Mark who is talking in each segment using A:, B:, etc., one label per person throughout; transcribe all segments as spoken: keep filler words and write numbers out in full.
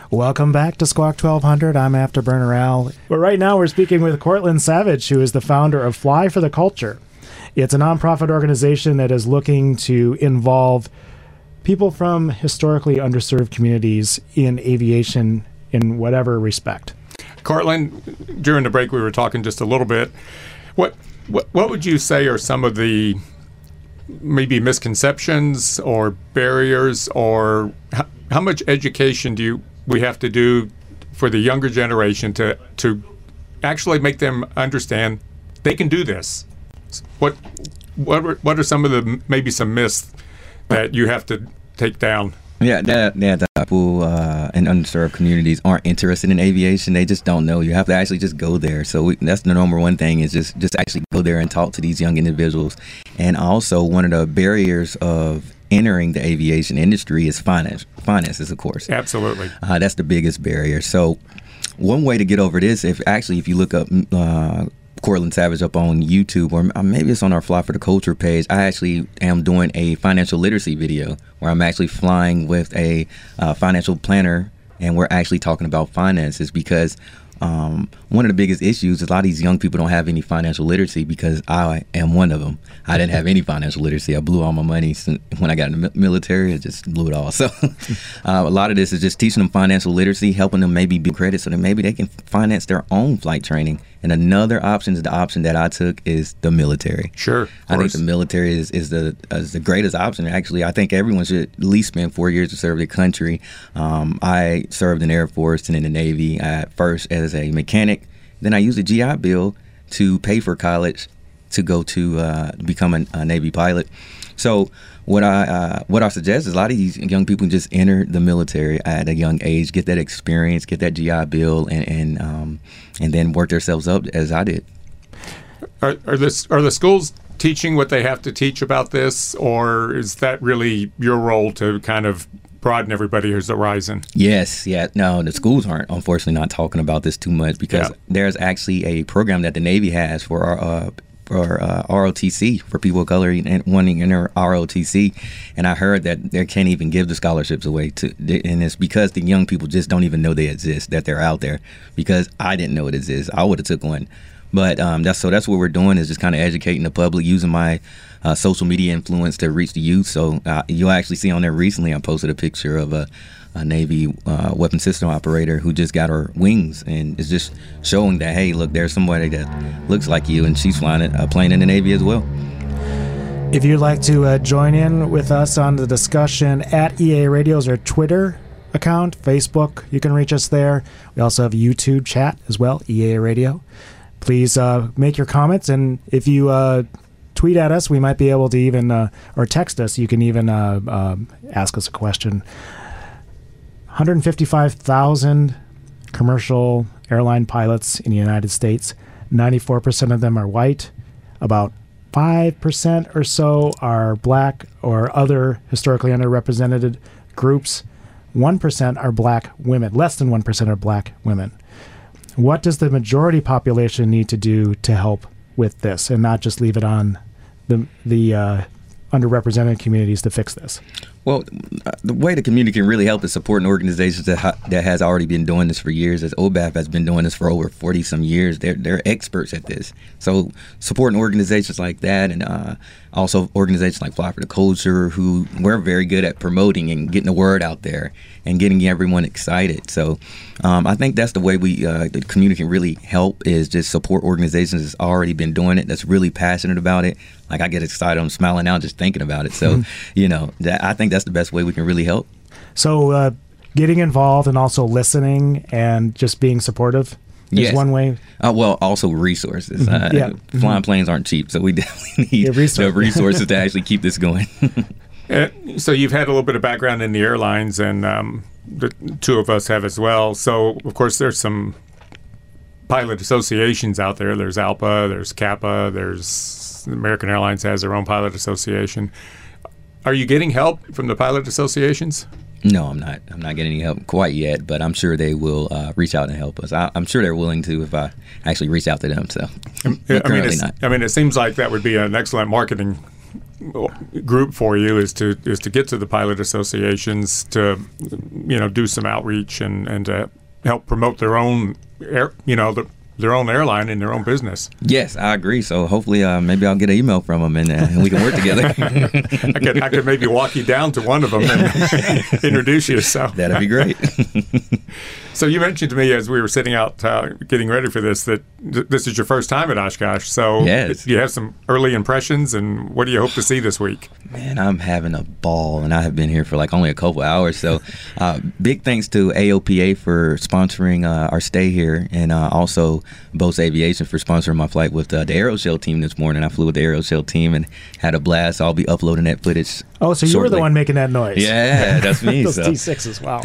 A: Welcome back to Squawk twelve hundred. I'm Afterburner Al. But right now we're speaking with Cortland Savage, who is the founder of Fly for the Culture. It's a nonprofit organization that is looking to involve people from historically underserved communities in aviation in whatever respect.
B: Cortland, during the break we were talking just a little bit. What what, what would you say are some of the maybe misconceptions or barriers, or how, how much education do you we have to do for the younger generation to to actually make them understand they can do this? What what are, what are some of the maybe some myths that you have to take down?
C: Yeah, that, that people uh, in underserved communities aren't interested in aviation. They just don't know. You have to actually just go there. So we, that's the number one thing, is just, just actually go there and talk to these young individuals. And also, one of the barriers of entering the aviation industry is finance. Finances, of course.
B: Absolutely.
C: Uh, that's the biggest barrier. So one way to get over this, if actually if you look up uh, Cortland Savage up on YouTube, or maybe it's on our Fly for the Culture page, I actually am doing a financial literacy video where I'm actually flying with a uh, financial planner, and we're actually talking about finances, because um, one of the biggest issues is a lot of these young people don't have any financial literacy, because I am one of them. I didn't have any financial literacy. I blew all my money when I got in the military. I just blew it all. So uh, a lot of this is just teaching them financial literacy, helping them maybe build credit so that maybe they can finance their own flight training. And another option is the option that I took is the military.
B: Sure.
C: I think the military is, is the is the greatest option. Actually, I think everyone should at least spend four years to serve their country. Um, I served in the Air Force and in the Navy at first as a mechanic. Then I used a G I Bill to pay for college to go to uh, become a, a Navy pilot. So what I uh, what I suggest is a lot of these young people just enter the military at a young age, get that experience, get that G I Bill, and and, um, and then work themselves up as I did.
B: Are, are, this, are the schools teaching what they have to teach about this, or is that really your role to kind of broaden everybody who's horizon?
C: Yes, yeah. No, the schools aren't, unfortunately, not talking about this too much, because
B: yeah.
C: there's actually a program that the Navy has for our uh, for uh, R O T C, for people of color and wanting in their R O T C, and I heard that they can't even give the scholarships away to, and it's because the young people just don't even know they exist, that they're out there. Because I didn't know it exists, I would have took one. But um, that's so that's what we're doing, is just kind of educating the public, using my uh, social media influence to reach the youth. So uh, you'll actually see on there recently, I posted a picture of a, a Navy uh, weapon system operator who just got her wings, and it's just showing that, hey, look, there's somebody that looks like you, and she's flying a plane in the Navy as well.
A: If you'd like to uh, join in with us on the discussion, at E A Radio's our Twitter account, Facebook, you can reach us there. We also have a YouTube chat as well, E A Radio. Please uh, make your comments, and if you uh, tweet at us, we might be able to even, uh, or text us, you can even uh, uh, ask us a question. one hundred fifty-five thousand commercial airline pilots in the United States. ninety-four percent of them are white. About five percent or so are black or other historically underrepresented groups. one percent are black women. Less than one percent are black women. What does the majority population need to do to help with this, and not just leave it on the the uh, underrepresented communities to fix this?
C: Well, the way the community can really help is supporting organizations that ha- that has already been doing this for years. As O B A F has been doing this for over forty some years, they're they're experts at this. So supporting organizations like that, and uh, also organizations like Fly for the Culture, who we're very good at promoting and getting the word out there and getting everyone excited. So um, I think that's the way we uh, the community can really help, is just support organizations that's already been doing it, that's really passionate about it. Like, I get excited, I'm smiling now just thinking about it. So, you know, that, I think that's the best way we can really help.
A: So uh, getting involved and also listening and just being supportive is
C: yes.
A: one way.
C: Uh, well, also resources.
A: Mm-hmm.
C: Uh,
A: yeah.
C: Flying
A: mm-hmm.
C: planes aren't cheap, so we definitely need
A: yeah, resource.
C: the resources to actually keep this going.
B: uh, so you've had a little bit of background in the airlines, and um, the two of us have as well. So, of course, there's some pilot associations out there. There's ALPA, there's CAPA, there's American Airlines has their own pilot association. Are you getting help from the pilot associations?
C: No, I'm not. I'm not getting any help quite yet, but I'm sure they will uh, reach out and help us. I, I'm sure they're willing to if I actually reach out to them. So,
B: I mean, it's, not. I mean, it seems like that would be an excellent marketing group for you is to is to get to the pilot associations to, you know, do some outreach and and to help promote their own air, you know, the, their own airline and their own business.
C: Yes, I agree. So hopefully, uh, maybe I'll get an email from them and, uh, and we can work together.
B: I could I could maybe walk you down to one of them and introduce you. So
C: that'd be great.
B: So you mentioned to me as we were sitting out uh, getting ready for this that th- this is your first time at Oshkosh. So
C: yes.
B: You have some early impressions, and what do you hope to see this week?
C: Man, I'm having a ball, and I have been here for like only a couple hours. So uh, big thanks to A O P A for sponsoring uh, our stay here, and uh, also Bose Aviation for sponsoring my flight with uh, the Aeroshell team this morning. I flew with the Aeroshell team and had a blast. I'll be uploading that footage.
A: Oh, so you
C: shortly.
A: were the one making that noise.
C: Yeah, that's me.
A: Those
C: so.
A: T sixes, wow.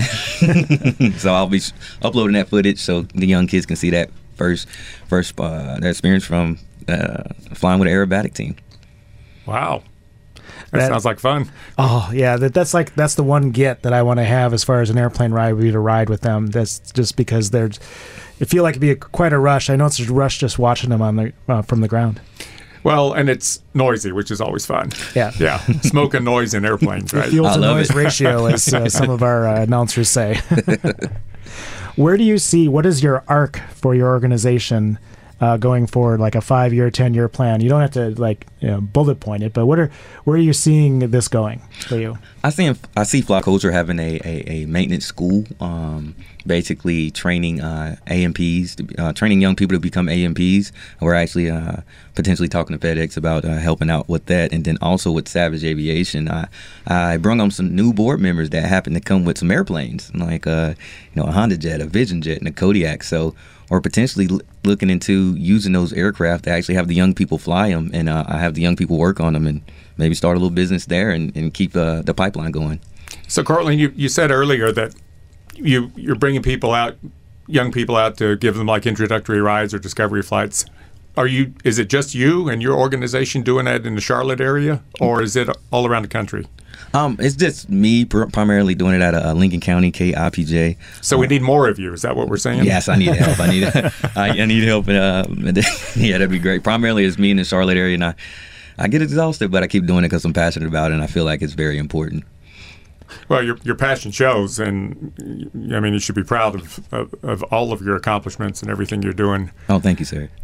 C: So I'll be uploading that footage so the young kids can see that first first uh, that experience from uh, flying with an aerobatic team.
B: Wow. That,
A: That-
B: sounds like fun.
A: Oh yeah, that, that's like that's the one get that I want to have as far as an airplane ride would be to ride with them. That's just because they're, I feel like it'd be a, quite a rush. I know it's a rush just watching them on the uh, from the ground.
B: Well, and it's noisy, which is always fun.
A: Yeah.
B: Yeah. Smoke and noise in airplanes, right?
A: Fuel
C: I
A: to
C: love
A: noise
C: it.
A: ratio, as uh, some of our uh, announcers say. Where do you see, what is your arc for your organization uh, going forward, like a five-year, ten-year plan? You don't have to like you know, bullet point it, but what are where are you seeing this going for you?
C: I see I see Fly Culture having a, a, a maintenance school, um, basically training uh, A M Ps, to, uh, training young people to become A M Ps. We're actually uh, potentially talking to FedEx about uh, helping out with that, and then also with Savage Aviation. I I brought on some new board members that happen to come with some airplanes, like uh, you know a Honda Jet, a Vision Jet, and a Kodiak. So. Or potentially l- looking into using those aircraft to actually have the young people fly them, and uh, I have the young people work on them, and maybe start a little business there and, and keep uh, the pipeline going.
B: So, Cortland, you, you said earlier that you, you're bringing people out, young people out to give them like introductory rides or discovery flights. Are you? Is it just you and your organization doing that in the Charlotte area, or is it all around the country?
C: Um, it's just me pr- primarily doing it at uh, Lincoln County, K I P J.
B: So we need more of you. Is that what we're saying?
C: Yes, I need help. I need I, I need help. Uh, yeah, that'd be great. Primarily, it's me in the Charlotte area, and I, I get exhausted, but I keep doing it because I'm passionate about it, and I feel like it's very important.
B: Well, your your passion shows, and I mean, you should be proud of, of, of all of your accomplishments and everything you're doing.
C: Oh, thank you, sir.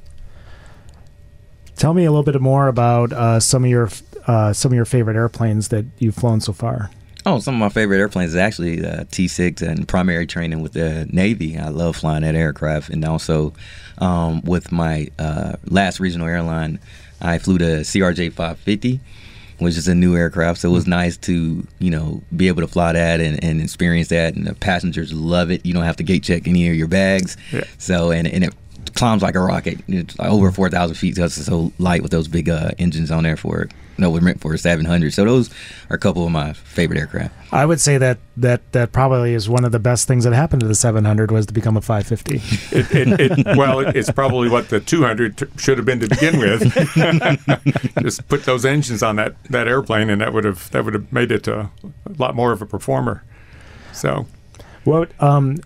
A: Tell me a little bit more about uh, some of your uh, some of your favorite airplanes that you've flown so far.
C: Oh, some of my favorite airplanes is actually uh, T six and primary training with the Navy. I love flying that aircraft, and also um, with my uh, last regional airline, I flew the C R J five fifty, which is a new aircraft. So it was nice to you know be able to fly that and, and experience that, and the passengers love it. You don't have to gate check any of your bags.
B: Yeah.
C: So and and it climbs like a rocket. It's like over four thousand feet because it's so light with those big uh, engines on there for it. No, we're meant for a seven hundred. So those are a couple of my favorite aircraft.
A: I would say that that, that probably is one of the best things that happened to the seven hundred was to become a five fifty.
B: It, it, it, well, it, it's probably what the two hundred t- should have been to begin with. Just put those engines on that, that airplane, and that would have that would have made it a, a lot more of a performer. So,
A: What um,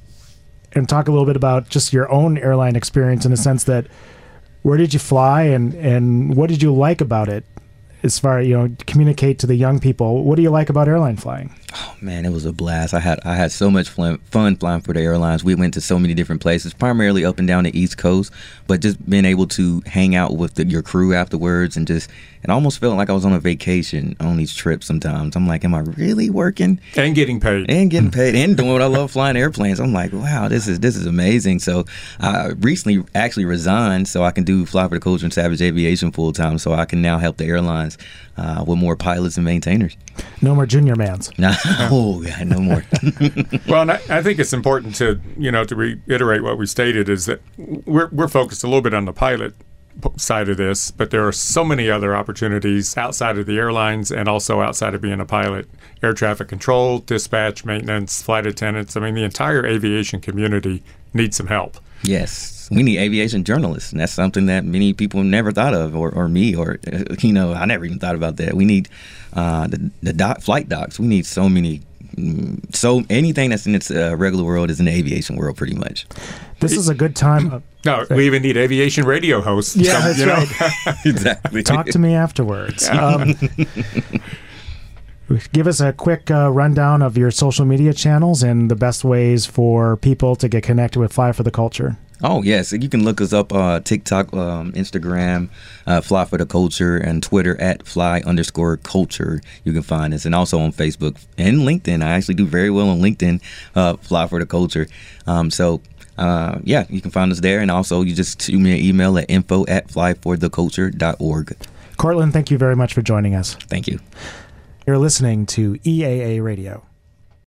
A: and talk a little bit about just your own airline experience in the sense that where did you fly and, and what did you like about it? As far as, you know, communicate to the young people, what do you like about airline flying?
C: Oh man, it was a blast. I had I had so much fun, fun flying for the airlines. We went to so many different places, primarily up and down the East Coast, but just being able to hang out with the, your crew afterwards, and just it almost felt like I was on a vacation on these trips. Sometimes I'm like, am I really working
B: and getting paid
C: and getting paid and doing what I love, flying airplanes? I'm like, wow, this is this is amazing. So I recently actually resigned so I can do Fly for the Culture and Savage Aviation full time, so I can now help the airlines uh, with more pilots and maintainers.
A: No more junior mans.
C: Oh, God, no more.
B: Well, and I, I think it's important to you know to reiterate what we stated is that we're we're focused a little bit on the pilot side of this, but there are so many other opportunities outside of the airlines and also outside of being a pilot. Air traffic control, dispatch, maintenance, flight attendants. I mean, the entire aviation community needs some help.
C: Yes, we need aviation journalists, and that's something that many people never thought of, or, or me, or you know, I never even thought about that. We need uh, the the doc, flight docs. We need so many mm, so anything that's in its uh, regular world is in the aviation world, pretty much.
A: This is a good time.
B: No, we even need aviation radio hosts.
A: Yeah,
B: so,
A: that's
B: you know.
A: right.
C: Exactly.
A: Talk to me afterwards. Um, give us a quick uh, rundown of your social media channels and the best ways for people to get connected with Fly for the Culture.
C: Oh, yes. You can look us up uh, TikTok, um, Instagram, uh, Fly for the Culture, and Twitter at Fly underscore Culture. You can find us. And also on Facebook and LinkedIn. I actually do very well on LinkedIn, uh, Fly for the Culture. Um, so, uh, yeah, you can find us there. And also, you just shoot me an email at info at fly for the culture dot org.
A: Cortland, thank you very much for joining us.
C: Thank you.
A: You're listening to E A A Radio.